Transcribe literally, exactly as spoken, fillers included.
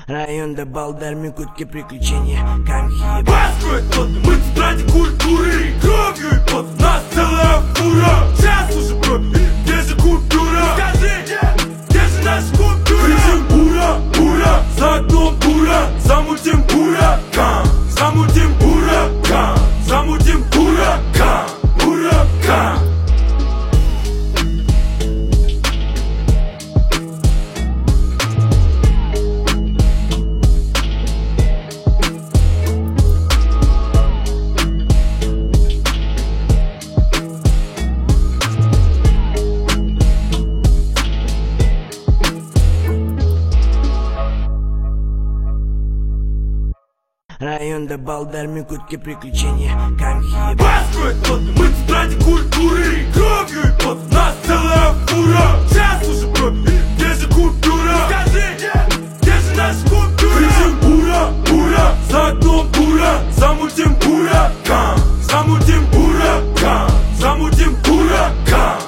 Район до Балдар, Минкутки, приключения, камхи. Баскует тот, мы тут ради культуры. Кровью и под нас целая фура. Сейчас уже бро, где же купюра? Скажи, где же наша купюра? Кричим ура, ура, за окном бура. Замутим ураган, замутим ураган, замутим ураган, ураган. Район до Балдар, Минкутки, приключения, камхи. Баскует тот, мы тут ради культуры. Кровью и под нас целая фура. Сейчас уже бро, где же купюра? Скажи, где же наша купюра? Кричим ура, ура, за окном бура. Замутим ураган, замутим ураган, замутим ураган.